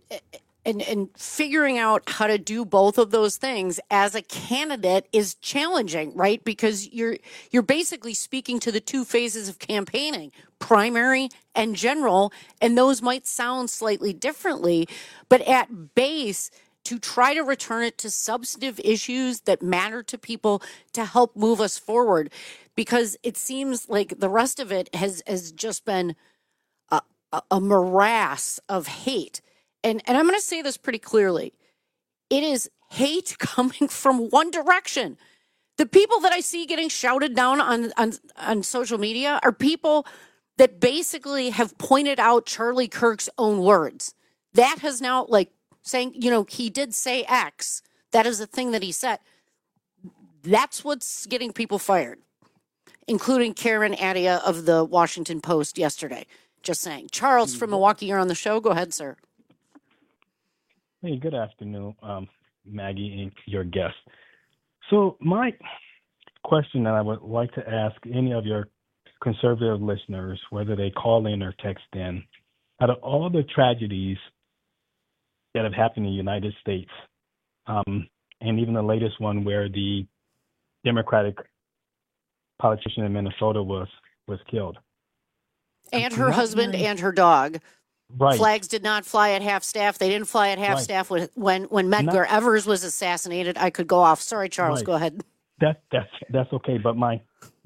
figuring out how to do both of those things as a candidate is challenging, right? Because you're basically speaking to the two phases of campaigning, primary and general, and those might sound slightly differently, but at base, to try to return it to substantive issues that matter to people to help move us forward, because it seems like the rest of it has just been a morass of hate. And I'm going to say this pretty clearly. It is hate coming from one direction. The people that I see getting shouted down on social media are people that basically have pointed out Charlie Kirk's own words. That has now, saying, he did say X. That is the thing that he said. That's what's getting people fired, including Karen Adia of the Washington Post yesterday. Just saying. Charles from Milwaukee, you're on the show. Go ahead, sir. Hey, good afternoon, Maggie and your guest. So my question that I would like to ask any of your conservative listeners, whether they call in or text in, out of all the tragedies that have happened in the United States, and even the latest one where the Democratic politician in Minnesota was killed. And her husband and her dog. Right. Flags did not fly at half staff. They didn't fly at half staff when Medgar Evers was assassinated. I could go off. Sorry, Charles, go ahead. That's okay. But my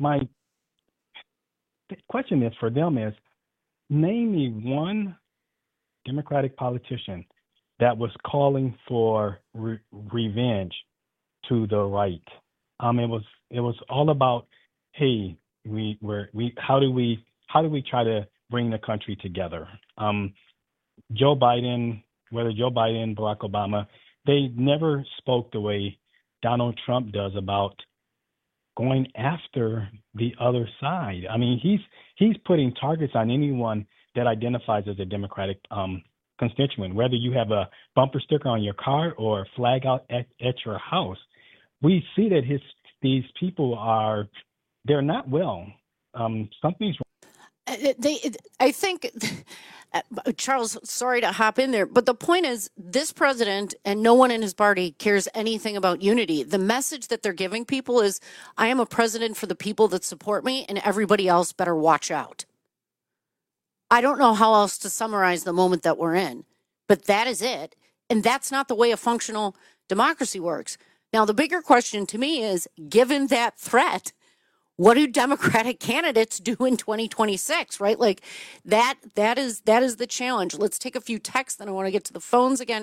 question is for them is, name me one Democratic politician that was calling for revenge to the right. It was all about, hey, how do we try to bring the country together? Joe Biden, Barack Obama, they never spoke the way Donald Trump does about going after the other side. I mean, he's putting targets on anyone that identifies as a Democratic constituent, whether you have a bumper sticker on your car or a flag out at your house. We see that these people they're not well. Something's wrong. I think, Charles, sorry to hop in there, but the point is this president and no one in his party cares anything about unity. The message that they're giving people is, I am a president for the people that support me, and everybody else better watch out. I don't know how else to summarize the moment that we're in, but that is it. And that's not the way a functional democracy works. Now, the bigger question to me is, given that threat, what do Democratic candidates do in 2026, right? Like that is the challenge. Let's take a few texts, then I want to get to the phones again,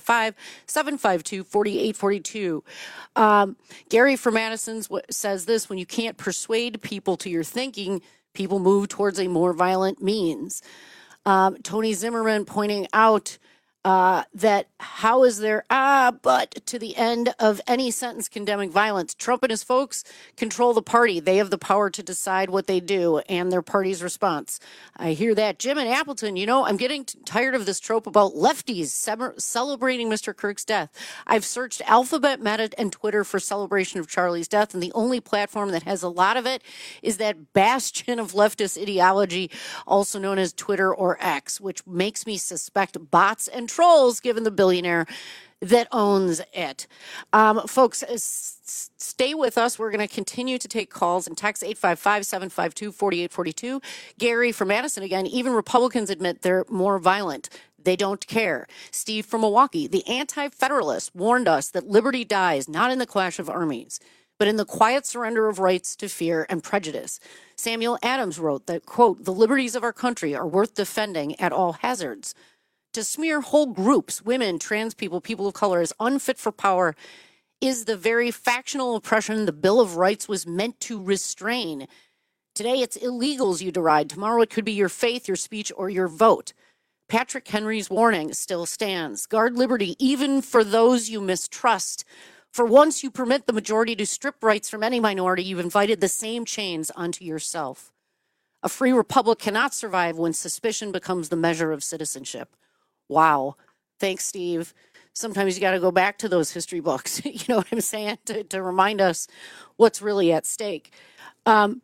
855-752-4842. Gary from Madison says this: when you can't persuade people to your thinking, people move towards a more violent means. Tony Zimmerman pointing out that how is there but to the end of any sentence condemning violence? Trump and his folks control the party. They have the power to decide what they do and their party's response. I hear that. Jim in Appleton, I'm getting tired of this trope about lefties celebrating Mr. Kirk's death. I've searched Alphabet, Meta, and Twitter for celebration of Charlie's death, and the only platform that has a lot of it is that bastion of leftist ideology, also known as Twitter or X, which makes me suspect bots and trolls, given the billionaire that owns it. Folks, stay with us. We're going to continue to take calls and text 855-752-4842. Gary from Madison again, even Republicans admit they're more violent. They don't care. Steve from Milwaukee, the anti-federalist, warned us that liberty dies not in the clash of armies, but in the quiet surrender of rights to fear and prejudice. Samuel Adams wrote that, quote, the liberties of our country are worth defending at all hazards. To smear whole groups, women, trans people, people of color, as unfit for power is the very factional oppression the Bill of Rights was meant to restrain. Today, it's illegals you deride. Tomorrow, it could be your faith, your speech, or your vote. Patrick Henry's warning still stands. Guard liberty even for those you mistrust. For once you permit the majority to strip rights from any minority, you've invited the same chains onto yourself. A free republic cannot survive when suspicion becomes the measure of citizenship. Wow. Thanks, Steve. Sometimes you got to go back to those history books, you know what I'm saying, to remind us what's really at stake. The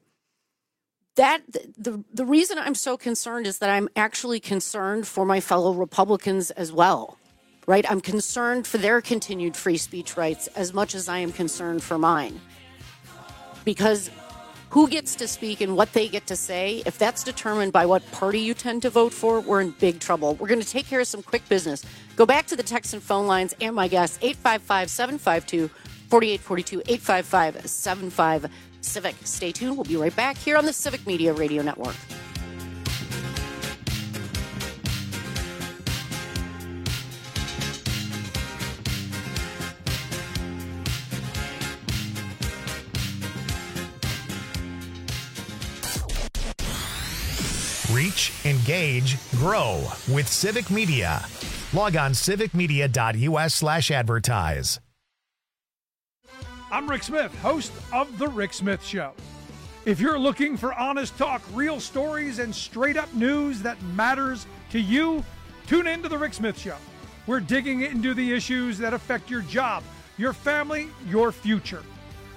reason I'm so concerned is that I'm actually concerned for my fellow Republicans as well, right? I'm concerned for their continued free speech rights as much as I am concerned for mine. Because who gets to speak and what they get to say, if that's determined by what party you tend to vote for, we're in big trouble. We're going to take care of some quick business. Go back to the text and phone lines and my guests, 855-752-4842, 855-75-CIVIC. Stay tuned. We'll be right back here on the Civic Media Radio Network. Reach, engage, grow with Civic Media. Log on civicmedia.us/advertise. I'm Rick Smith, host of The Rick Smith Show. If you're looking for honest talk, real stories, and straight-up news that matters to you, tune in to The Rick Smith Show. We're digging into the issues that affect your job, your family, your future.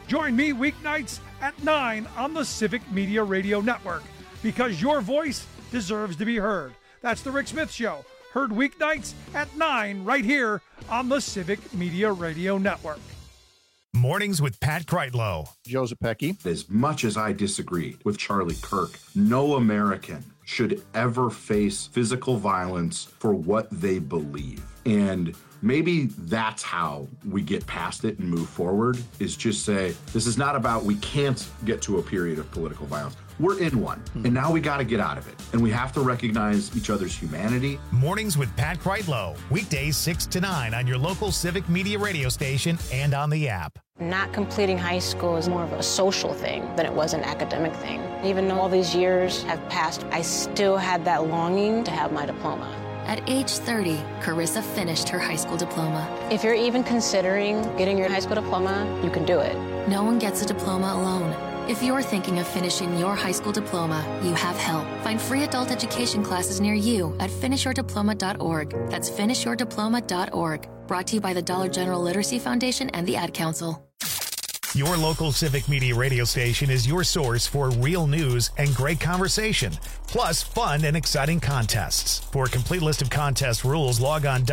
Join me weeknights at 9 on the Civic Media Radio Network, because your voice deserves to be heard. That's the Rick Smith Show, heard weeknights at 9 right here on the Civic Media Radio Network. Mornings with Pat Kreitlow. Joe Zepecki. As much as I disagree with Charlie Kirk, no American should ever face physical violence for what they believe. And maybe that's how we get past it and move forward, is just say, this is not about we can't get to a period of political violence. We're in one, and now we got to get out of it. And we have to recognize each other's humanity. Mornings with Pat Kreitlow. Weekdays 6 to 9 on your local Civic Media radio station and on the app. Not completing high school is more of a social thing than it was an academic thing. Even though all these years have passed, I still had that longing to have my diploma. At age 30, Carissa finished her high school diploma. If you're even considering getting your high school diploma, you can do it. No one gets a diploma alone. If you're thinking of finishing your high school diploma, you have help. Find free adult education classes near you at finishyourdiploma.org. That's finishyourdiploma.org. Brought to you by the Dollar General Literacy Foundation and the Ad Council. Your local Civic Media radio station is your source for real news and great conversation, plus fun and exciting contests. For a complete list of contest rules, log on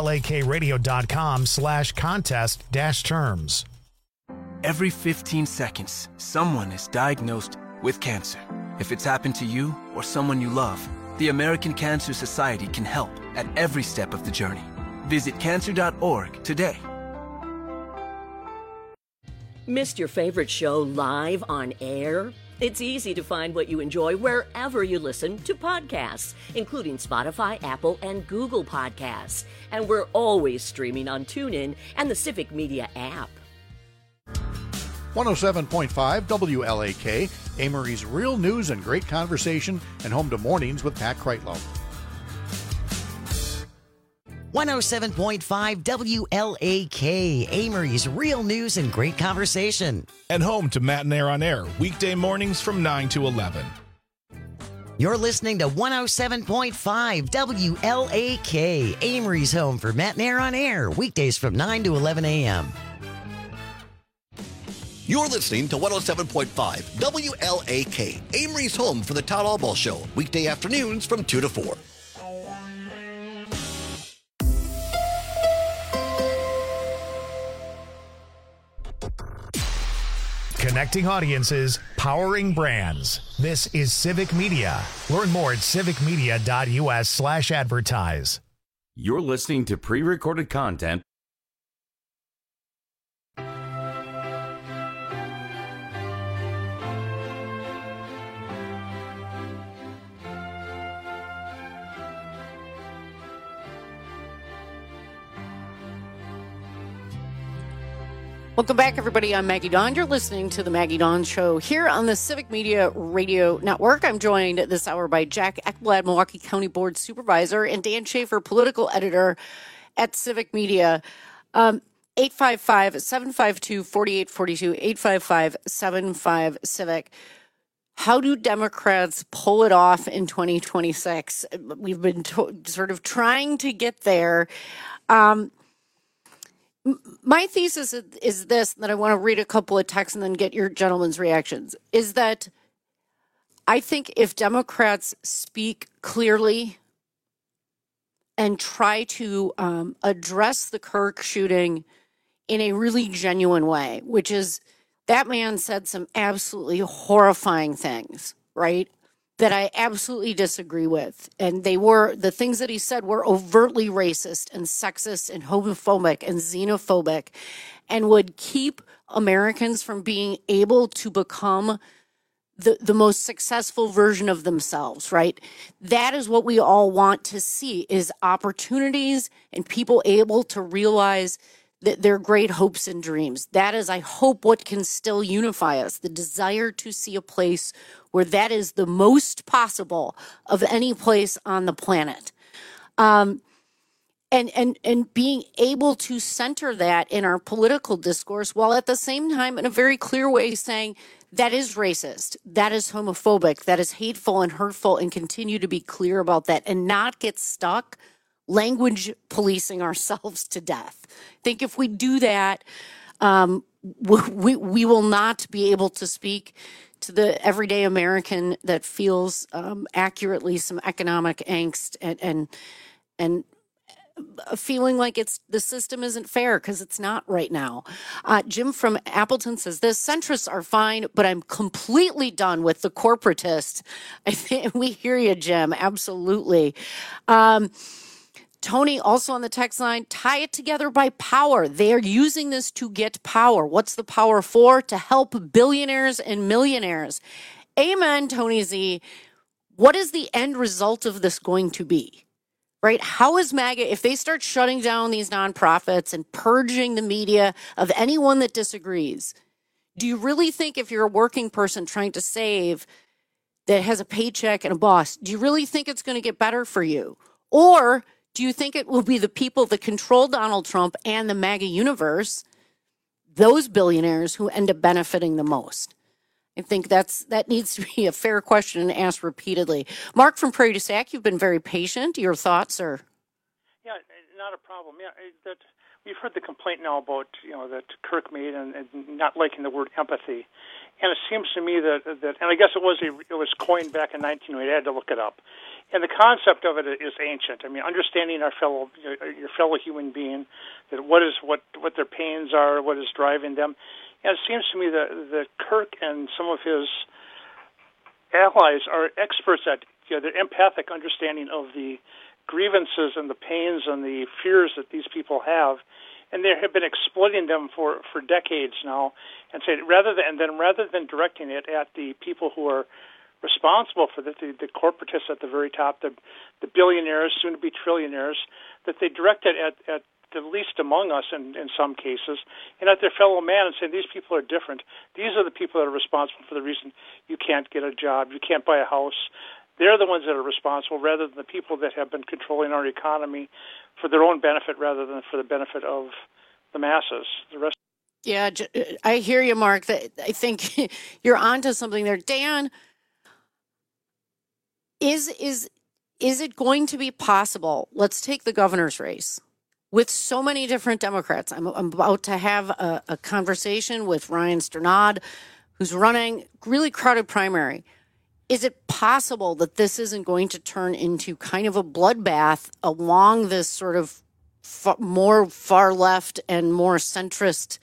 WLAKradio.com/contest-terms. Every 15 seconds, someone is diagnosed with cancer. If it's happened to you or someone you love, the American Cancer Society can help at every step of the journey. Visit cancer.org today. Missed your favorite show live on air? It's easy to find what you enjoy wherever you listen to podcasts, including Spotify, Apple, and Google Podcasts. And we're always streaming on TuneIn and the Civic Media app. 107.5 WLAK, Amory's real news and great conversation, and home to Mornings with Pat Kreitlow. 107.5 WLAK, Amory's real news and great conversation. And home to Matt and Air on Air, weekday mornings from 9 to 11. You're listening to 107.5 WLAK, Amory's home for Matt and Air on Air, weekdays from 9 to 11 a.m. You're listening to 107.5 WLAK, Amory's home for the Todd Albaugh Show, weekday afternoons from 2 to 4. Connecting audiences, powering brands. This is Civic Media. Learn more at civicmedia.us/advertise. You're listening to pre-recorded content. Welcome back, everybody. I'm Maggie Dawn. You're listening to the Maggie Dawn Show here on the Civic Media Radio Network. I'm joined this hour by Jack Ekblad, Milwaukee County Board Supervisor, and Dan Schaefer, Political Editor at Civic Media. 855-752-4842, 855-75-CIVIC. How do Democrats pull it off in 2026? We've been sort of trying to get there. My thesis is this, that I want to read a couple of texts and then get your gentlemen's reactions, is that I think if Democrats speak clearly and try to address the Kirk shooting in a really genuine way, which is that man said some absolutely horrifying things, right? That I absolutely disagree with. And the things that he said were overtly racist and sexist and homophobic and xenophobic, and would keep Americans from being able to become the most successful version of themselves, right? That is what we all want to see, is opportunities and people able to realize that their great hopes and dreams. That is, I hope, what can still unify us, the desire to see a place where that is the most possible of any place on the planet. And being able to center that in our political discourse, while at the same time in a very clear way saying that is racist, that is homophobic, that is hateful and hurtful, and continue to be clear about that and not get stuck language policing ourselves to death. I think if we do that, we will not be able to speak to the everyday American that feels accurately some economic angst and feeling like the system isn't fair, because it's not right now. Jim from Appleton says this: centrists are fine, but I'm completely done with the corporatists. I think we hear you, Jim. Absolutely. Tony, also on the text line, tie it together by power. They are using this to get power. What's the power for? To help billionaires and millionaires. Amen, Tony Z. What is the end result of this going to be? Right? How is MAGA, if they start shutting down these nonprofits and purging the media of anyone that disagrees, do you really think, if you're a working person trying to save that has a paycheck and a boss, do you really think it's going to get better for you? Or do you think it will be the people that control Donald Trump and the MAGA universe, those billionaires, who end up benefiting the most? I think that needs to be a fair question and asked repeatedly. Mark from Prairie du Sac, you've been very patient. Your thoughts, sir? Yeah, not a problem. Yeah, that we've heard the complaint now about that Kirk made and not liking the word empathy, and it seems to me that and I guess it was coined back in 1908. I had to look it up, and the concept of it is ancient. I mean, understanding your fellow human being, that what their pains are, what is driving them. And it seems to me that Kirk and some of his allies are experts at the empathic understanding of the grievances and the pains and the fears that these people have, and they have been exploiting them for decades now. And rather than directing it at the people who are responsible for the corporatists at the very top, the billionaires, soon to be trillionaires, that they direct it at the least among us in some cases, and at their fellow man, and say, these people are different. These are the people that are responsible for the reason you can't get a job, you can't buy a house. They're the ones that are responsible, rather than the people that have been controlling our economy for their own benefit rather than for the benefit of the masses. The rest. Yeah, I hear you, Mark. I think you're onto something there. Dan, is it going to be possible? Let's take the governor's race. With so many different Democrats, I'm about to have a conversation with Ryan Sternad, who's running really crowded primary. Is it possible that this isn't going to turn into kind of a bloodbath along this sort of more far left and more centrist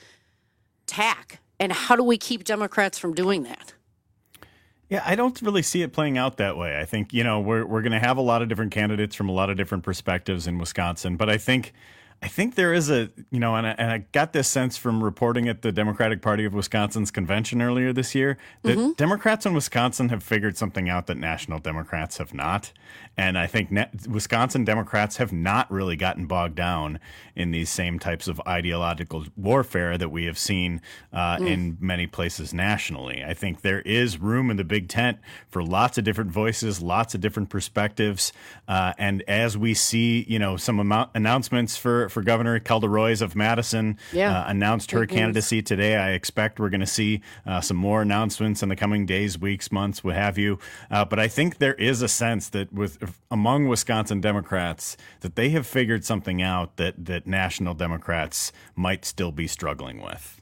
tack? And how do we keep Democrats from doing that? Yeah, I don't really see it playing out that way. I think, we're going to have a lot of different candidates from a lot of different perspectives in Wisconsin, but I think there is and I got this sense from reporting at the Democratic Party of Wisconsin's convention earlier this year, that Democrats in Wisconsin have figured something out that national Democrats have not. And I think Wisconsin Democrats have not really gotten bogged down in these same types of ideological warfare that we have seen in many places nationally. I think there is room in the big tent for lots of different voices, lots of different perspectives. And as we see, some announcements for Governor Calderoys of Madison announced her candidacy today. I expect we're going to see some more announcements in the coming days, weeks, months, what have you. But I think there is a sense that among Wisconsin Democrats that they have figured something out that national Democrats might still be struggling with.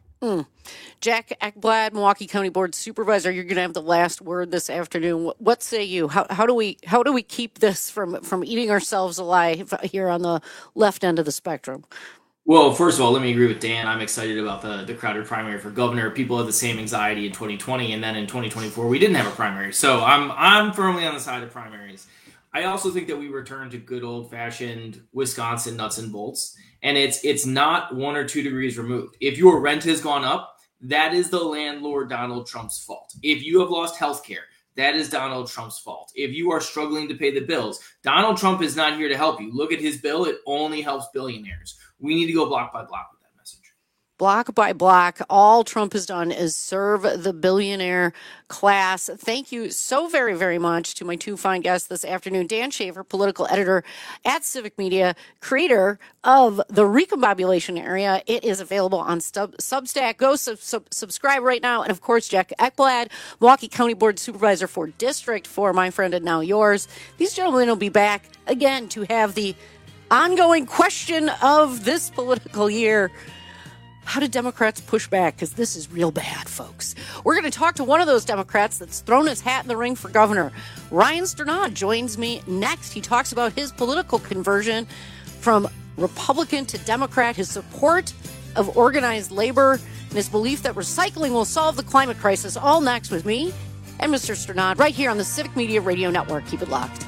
Jack Ekblad, Milwaukee County Board Supervisor, you're going to have the last word this afternoon. What say you? How do we keep this from eating ourselves alive here on the left end of the spectrum? Well, first of all, let me agree with Dan. I'm excited about the crowded primary for governor. People have the same anxiety in 2020, and then in 2024 we didn't have a primary. So I'm firmly on the side of primaries. I also think that we return to good old-fashioned Wisconsin nuts and bolts, and it's not 1 or 2 degrees removed. If your rent has gone up, that is the landlord Donald Trump's fault. If you have lost health care, that is Donald Trump's fault. If you are struggling to pay the bills, Donald Trump is not here to help you. Look at his bill. It only helps billionaires. We need to go block by block with that message. Block by block, all Trump has done is serve the billionaire class. Thank you so very, very much to my two fine guests this afternoon. Dan Schaefer, political editor at Civic Media, creator of the Recombobulation Area. It is available on Substack. Go subscribe right now. And, of course, Jack Ekblad, Milwaukee County Board Supervisor for District 4, my friend and now yours. These gentlemen will be back again to have the ongoing question of this political year. How do Democrats push back? Because this is real bad, folks. We're going to talk to one of those Democrats that's thrown his hat in the ring for governor. Ryan Strnad joins me next. He talks about his political conversion from Republican to Democrat, his support of organized labor, and his belief that recycling will solve the climate crisis. All next with me and Mr. Strnad right here on the Civic Media Radio Network. Keep it locked.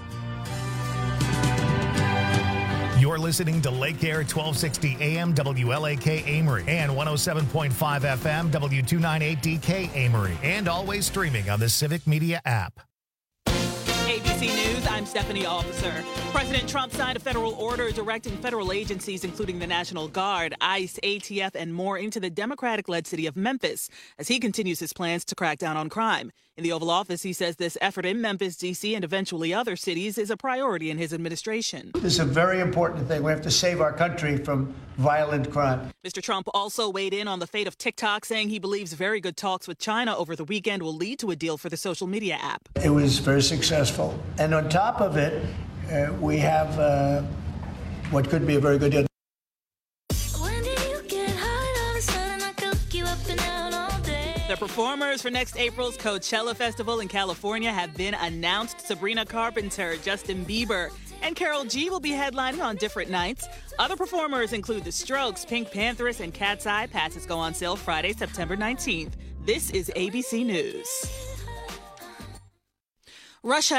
You're listening to Lake Air 1260 AM WLAK Amory and 107.5 FM W298DK Amory, and always streaming on the Civic Media app. ABC News, I'm Stephanie Officer. President Trump signed a federal order directing federal agencies, including the National Guard, ICE, ATF, and more into the Democratic-led city of Memphis as he continues his plans to crack down on crime. In the Oval Office, he says this effort in Memphis, D.C., and eventually other cities is a priority in his administration. This is a very important thing. We have to save our country from violent crime. Mr. Trump also weighed in on the fate of TikTok, saying he believes very good talks with China over the weekend will lead to a deal for the social media app. It was very successful. And on top of it, we have what could be a very good deal. The performers for next April's Coachella Festival in California have been announced. Sabrina Carpenter, Justin Bieber, and Karol G will be headlining on different nights. Other performers include The Strokes, Pink Panthers, and Cat's Eye. Passes go on sale Friday, September 19th. This is ABC News. Russia